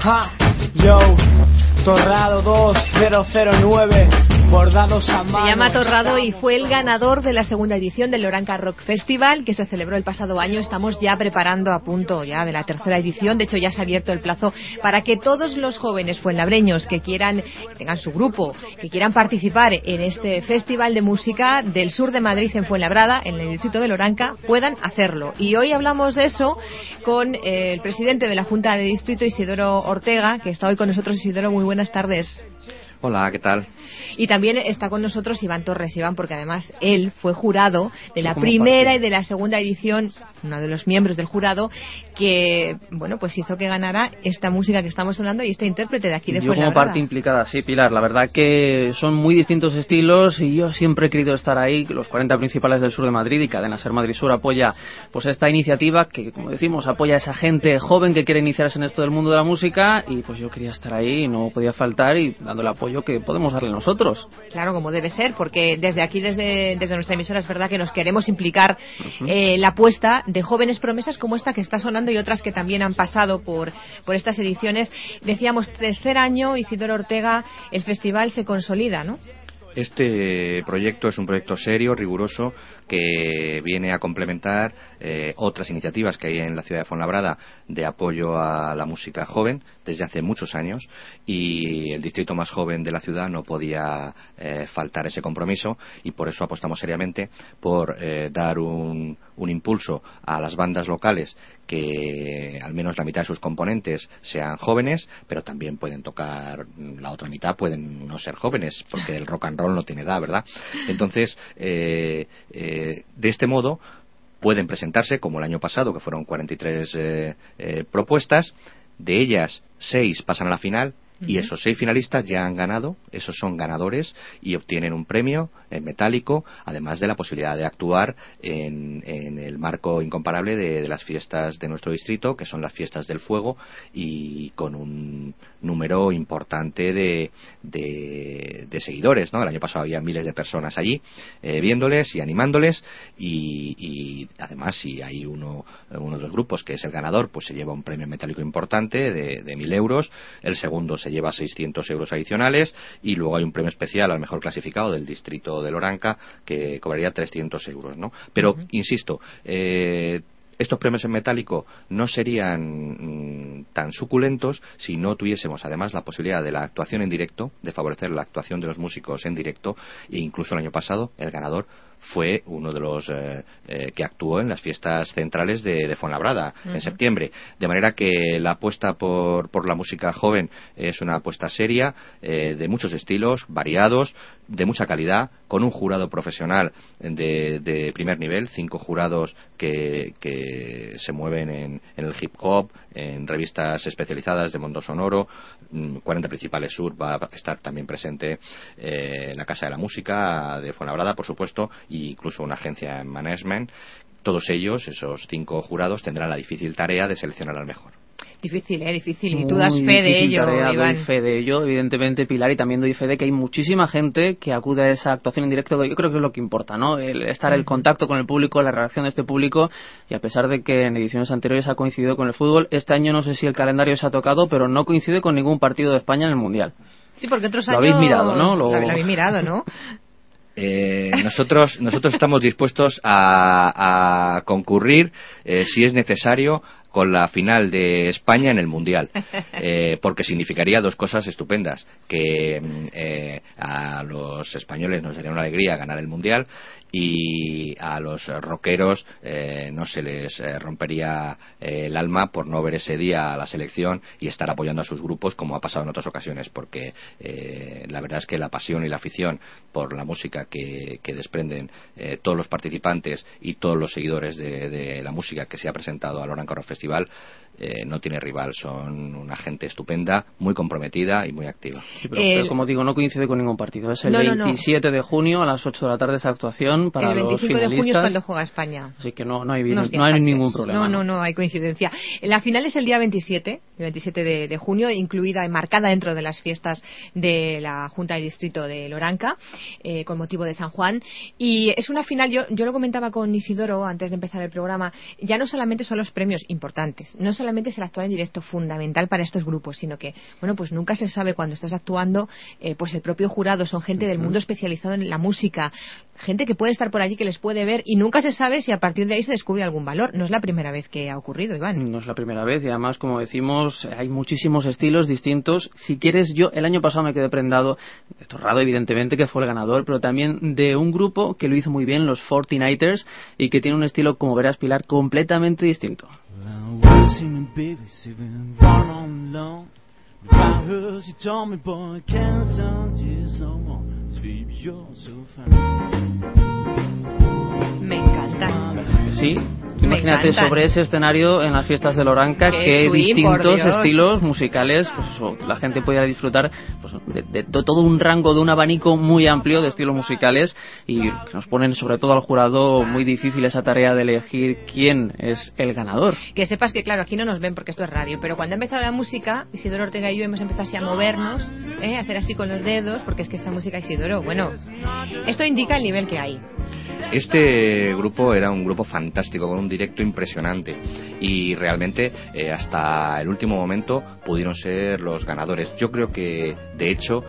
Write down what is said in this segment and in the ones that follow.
Ja, yo, Torrado 2009, bordados a mano. Se llama Torrado y fue el ganador de la segunda edición del Loranca Rock Festival, que se celebró el pasado año. Estamos ya preparando a punto ya de la tercera edición. De hecho, ya se ha abierto el plazo para que todos los jóvenes fuenlabreños que quieran, que tengan su grupo, que quieran participar en este festival de música del sur de Madrid, en Fuenlabrada, en el distrito de Loranca, puedan hacerlo. Y hoy hablamos de eso con el presidente de la Junta de Distrito, Isidoro Ortega, que está hoy con nosotros. Isidoro, muy buenas tardes. Hola, ¿qué tal? Y también está con nosotros Iván Torres. Iván, porque además él fue jurado de la primera y de la segunda edición, uno de los miembros del jurado, que, bueno, pues hizo que ganara esta música que estamos hablando y este intérprete de aquí de Fuenlabrada. Yo como parte implicada, sí, Pilar. La verdad que son muy distintos estilos y yo siempre he querido estar ahí. Los 40 principales del sur de Madrid y Cadena Ser Madrid Sur apoya pues esta iniciativa que, como decimos, apoya a esa gente joven que quiere iniciarse en esto del mundo de la música, y pues yo quería estar ahí y no podía faltar, y dando el apoyo que podemos darle nosotros. Claro, como debe ser, porque desde aquí, desde nuestra emisora, es verdad que nos queremos implicar la apuesta de jóvenes promesas como esta que está sonando y otras que también han pasado por estas ediciones. Decíamos, tercer año, Isidoro Ortega, el festival se consolida, ¿no? Este proyecto es un proyecto serio, riguroso, que viene a complementar otras iniciativas que hay en la ciudad de Fuenlabrada de apoyo a la música joven desde hace muchos años, y el distrito más joven de la ciudad no podía faltar ese compromiso, y por eso apostamos seriamente por dar un impulso a las bandas locales, que al menos la mitad de sus componentes sean jóvenes, pero también pueden tocar, la otra mitad pueden no ser jóvenes, porque el rock and roll no tiene edad, ¿verdad? Entonces, de este modo pueden presentarse, como el año pasado, que fueron 43 propuestas. De ellas 6 pasan a la final, y esos 6 finalistas ya han ganado, esos son ganadores y obtienen un premio en metálico, además de la posibilidad de actuar en el marco incomparable de las fiestas de nuestro distrito, que son las fiestas del fuego, y con un número importante de seguidores, ¿no? El año pasado había miles de personas allí viéndoles y animándoles, y además, si hay uno de los grupos que es el ganador, pues se lleva un premio metálico importante de 1.000 euros, el segundo se lleva 600 euros adicionales, y luego hay un premio especial al mejor clasificado del distrito de Loranca, que cobraría 300 euros, ¿no? Pero, insisto, estos premios en metálico no serían tan suculentos si no tuviésemos además la posibilidad de la actuación en directo, de favorecer la actuación de los músicos en directo, e incluso el año pasado el ganador fue uno de los que actuó en las fiestas centrales de Fuenlabrada en septiembre. De manera que la apuesta por la música joven es una apuesta seria, de muchos estilos, variados, de mucha calidad, con un jurado profesional de primer nivel, 5 jurados que se mueven en el hip hop, en revistas especializadas de mundo sonoro. 40 Principales Sur va a estar también presente en la Casa de la Música de Fuenlabrada, por supuesto, e incluso una agencia en management. Todos ellos, esos 5 jurados, tendrán la difícil tarea de seleccionar al mejor. Difícil, difícil. Y tú das fe de ello, Iván. Doy fe de ello, evidentemente, Pilar, y también doy fe de que hay muchísima gente que acude a esa actuación en directo, que yo creo que es lo que importa, ¿no? El contacto con el público, la reacción de este público, y a pesar de que en ediciones anteriores ha coincidido con el fútbol, este año no sé si el calendario se ha tocado, pero no coincide con ningún partido de España en el Mundial. Sí, porque otros años... Lo habéis mirado, ¿no? Lo habéis mirado, ¿no? Nosotros estamos dispuestos a concurrir, si es necesario, con la final de España en el Mundial, porque significaría 2 cosas estupendas: que a los españoles nos daría una alegría ganar el Mundial, y a los rockeros no se les rompería el alma por no ver ese día a la selección y estar apoyando a sus grupos, como ha pasado en otras ocasiones, porque la verdad es que la pasión y la afición por la música que desprenden todos los participantes y todos los seguidores de la música que se ha presentado al Loranca Rock Festival no tiene rival. Son una gente estupenda, muy comprometida y muy activa. Sí, pero como digo, no coincide con ningún partido. Es el 27 de junio a las 8 de la tarde esa actuación para los finalistas. El 25 de junio es cuando juega España. Así que no hay ningún problema. No hay coincidencia. La final es el día 27, el 27 de junio, incluida y marcada dentro de las fiestas de la Junta de Distrito de Loranca, con motivo de San Juan. Y es una final, yo lo comentaba con Isidoro antes de empezar el programa, ya no solamente son los premios importantes, no solamente es el actuar en directo, fundamental para estos grupos, sino que, bueno, pues nunca se sabe cuando estás actuando, pues el propio jurado son gente del mundo especializado en la música, gente que puede estar por allí, que les puede ver, y nunca se sabe si a partir de ahí se descubre algún valor. No es la primera vez que ha ocurrido, Iván. No es la primera vez, y además, como decimos, hay muchísimos estilos distintos. Si quieres, yo el año pasado me quedé prendado de Torrado, evidentemente, que fue el ganador, pero también de un grupo que lo hizo muy bien, los 49ers, y que tiene un estilo, como verás, Pilar, completamente distinto. Me encanta. Sí, imagínate sobre ese escenario en las fiestas de Loranca, qué distintos estilos musicales, pues eso, la gente podía disfrutar pues, de todo un rango, de un abanico muy amplio de estilos musicales, y que nos ponen sobre todo al jurado muy difícil esa tarea de elegir quién es el ganador. Que sepas que, claro, aquí no nos ven porque esto es radio, pero cuando ha empezado la música, Isidoro Ortega y yo hemos empezado así a movernos, a hacer así con los dedos, porque es que esta música, Isidoro, bueno, esto indica el nivel que hay. Este grupo era un grupo fantástico, con un directo impresionante, y realmente hasta el último momento pudieron ser los ganadores. Yo creo que, de hecho,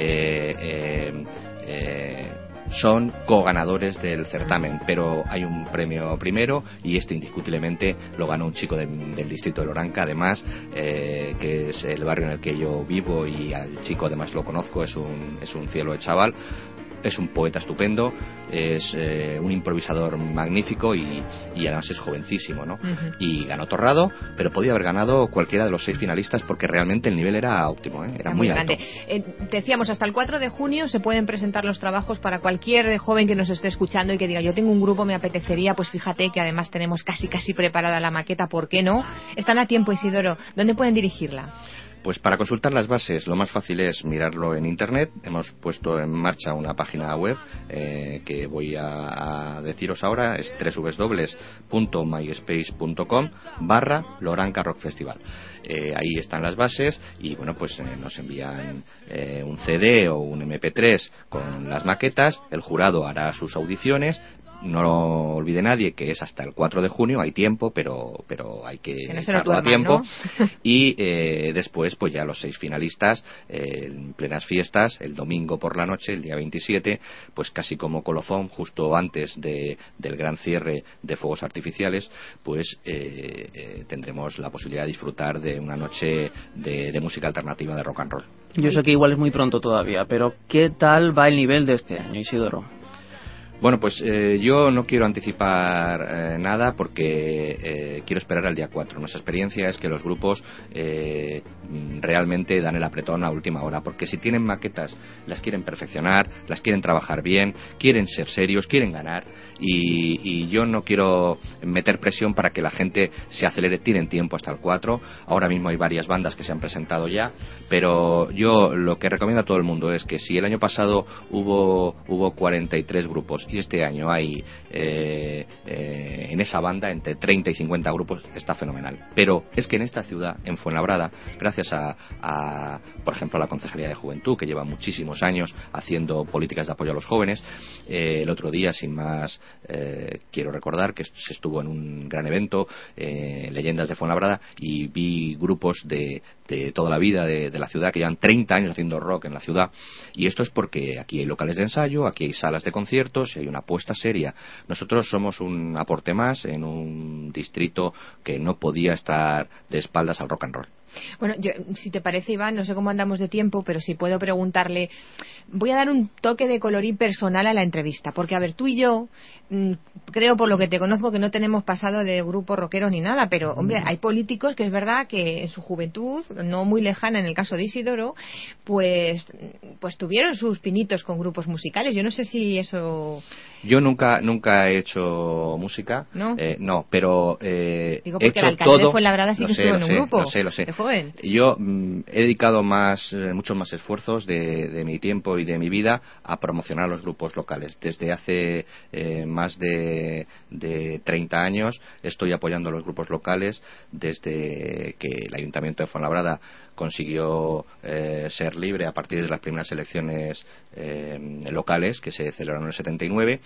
son co-ganadores del certamen, pero hay un premio primero, y este indiscutiblemente lo ganó un chico del distrito de Loranca, además, que es el barrio en el que yo vivo, y al chico además lo conozco, es un cielo de chaval. Es un poeta estupendo, es un improvisador magnífico, y además es jovencísimo, ¿no? Uh-huh. Y ganó Torrado, pero podía haber ganado cualquiera de los 6 finalistas, porque realmente el nivel era óptimo, era muy alto. Decíamos, hasta el 4 de junio se pueden presentar los trabajos para cualquier joven que nos esté escuchando y que diga, yo tengo un grupo, me apetecería, pues fíjate que además tenemos casi preparada la maqueta, ¿por qué no? Están a tiempo, Isidoro. ¿Dónde pueden dirigirla? Pues para consultar las bases lo más fácil es mirarlo en internet. Hemos puesto en marcha una página web que voy a deciros ahora, es www.myspace.com/Loranca Rock Festival. Ahí están las bases, y bueno, pues nos envían un CD o un MP3 con las maquetas, el jurado hará sus audiciones. No olvide nadie que es hasta el 4 de junio, hay tiempo, pero hay que echarlo a tiempo, ¿no? Y después pues ya los 6 finalistas en plenas fiestas, el domingo por la noche, el día 27, pues casi como colofón, justo antes del gran cierre de fuegos artificiales, pues tendremos la posibilidad de disfrutar de una noche de música alternativa, de rock and roll. Yo sé que igual es muy pronto todavía, pero ¿qué tal va el nivel de este año, Isidoro? Bueno, pues yo no quiero anticipar nada, porque quiero esperar al día 4. Nuestra experiencia es que los grupos realmente dan el apretón a última hora, porque si tienen maquetas, las quieren perfeccionar, las quieren trabajar bien, quieren ser serios, quieren ganar, y yo no quiero meter presión para que la gente se acelere. Tienen tiempo hasta el 4. Ahora mismo hay varias bandas que se han presentado ya, pero yo lo que recomiendo a todo el mundo es que si el año pasado hubo 43 grupos, y este año hay en esa banda entre 30 y 50 grupos, está fenomenal. Pero es que en esta ciudad, en Fuenlabrada, gracias a por ejemplo, a la Concejalía de Juventud, que lleva muchísimos años haciendo políticas de apoyo a los jóvenes, el otro día, sin más, quiero recordar que se estuvo en un gran evento, Leyendas de Fuenlabrada, y vi grupos de toda la vida de la ciudad que llevan 30 años haciendo rock en la ciudad, y esto es porque aquí hay locales de ensayo, aquí hay salas de conciertos, hay una apuesta seria. Nosotros somos un aporte más en un distrito que no podía estar de espaldas al rock and roll. Bueno, yo, si te parece, Iván, no sé cómo andamos de tiempo, pero si puedo preguntarle, voy a dar un toque de colorín personal a la entrevista, porque a ver, tú y yo, creo por lo que te conozco que no tenemos pasado de grupo rockero ni nada, pero hombre, hay políticos que es verdad que en su juventud, no muy lejana en el caso de Isidoro, pues tuvieron sus pinitos con grupos musicales. Yo no sé si eso... Yo nunca he hecho música, ¿no? No, pero digo, porque he hecho el alcalde todo. de Fuenlabrada sí que estuvo en un grupo. Lo sé. De joven. Yo he dedicado muchos más esfuerzos de mi tiempo y de mi vida a promocionar los grupos locales. Desde hace más de 30 años estoy apoyando a los grupos locales, desde que el Ayuntamiento de Fuenlabrada consiguió ser libre a partir de las primeras elecciones locales que se celebraron en el 79,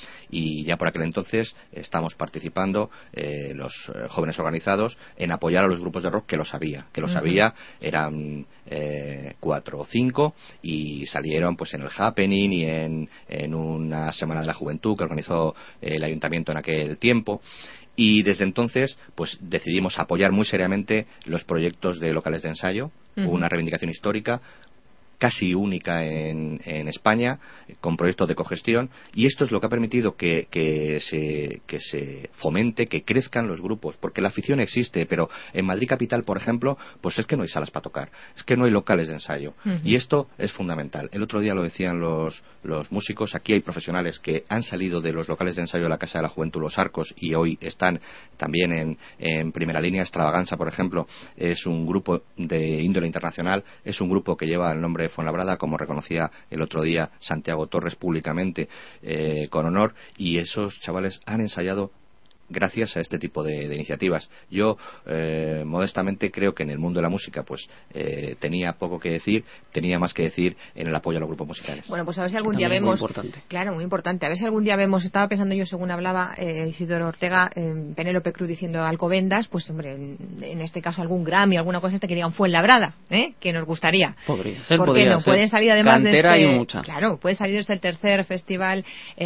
Y ya por aquel entonces estamos participando los jóvenes organizados en apoyar a los grupos de rock que lo sabía, eran 4 o 5 y salieron pues en el Happening y en una semana de la juventud que organizó el ayuntamiento en aquel tiempo. Y desde entonces pues decidimos apoyar muy seriamente los proyectos de locales de ensayo. Hubo una reivindicación histórica casi única en España, con proyectos de cogestión, y esto es lo que ha permitido que se fomente, que crezcan los grupos, porque la afición existe, pero en Madrid capital, por ejemplo, pues es que no hay salas para tocar, es que no hay locales de ensayo, y esto es fundamental. El otro día lo decían los músicos, aquí hay profesionales que han salido de los locales de ensayo de la Casa de la Juventud, los Arcos, y hoy están también en primera línea. Extravaganza, por ejemplo, es un grupo de índole internacional, es un grupo que lleva el nombre de Fuenlabrada, como reconocía el otro día Santiago Torres públicamente, con honor, y esos chavales han ensayado gracias a este tipo de iniciativas. Yo modestamente creo que en el mundo de la música pues tenía poco que decir, tenía más que decir en el apoyo a los grupos musicales. Bueno, pues a ver si algún día vemos, muy importante. Claro, muy importante, a ver si algún día vemos, estaba pensando yo según hablaba Isidoro Ortega, Penélope Cruz diciendo Alcobendas, pues hombre, en este caso algún Grammy, alguna cosa que digan Fuenlabrada, que nos gustaría. Podría ser, ¿por qué no? ser. Pueden salir además Cantera de y mucha. Claro, puede salir desde el tercer festival,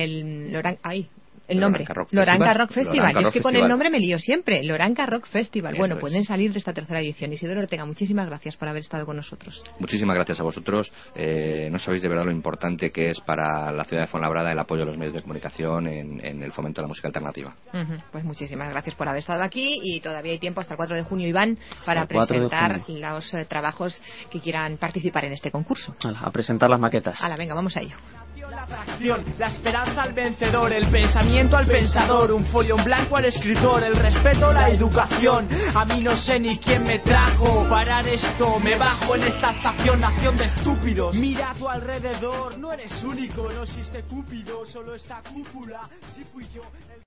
el nombre, Loranca Rock Festival. Yo es que con el nombre me lío siempre, Loranca Rock Festival. Bueno, pueden salir de esta tercera edición. Isidoro Ortega, muchísimas gracias por haber estado con nosotros. Muchísimas gracias a vosotros. No sabéis de verdad lo importante que es para la ciudad de Fuenlabrada el apoyo a los medios de comunicación en el fomento de la música alternativa. Pues muchísimas gracias por haber estado aquí, y todavía hay tiempo hasta el 4 de junio, Iván, para presentar los trabajos que quieran participar en este concurso. A presentar las maquetas. Venga, vamos a ello. La atracción, la esperanza al vencedor, el pensamiento al pensador, un folio en blanco al escritor, el respeto, la educación. A mí no sé ni quién me trajo parar esto, me bajo en esta estación, nación de estúpidos. Mira a tu alrededor, no eres único, no existe Cúpido, solo esta cúpula. Si fui yo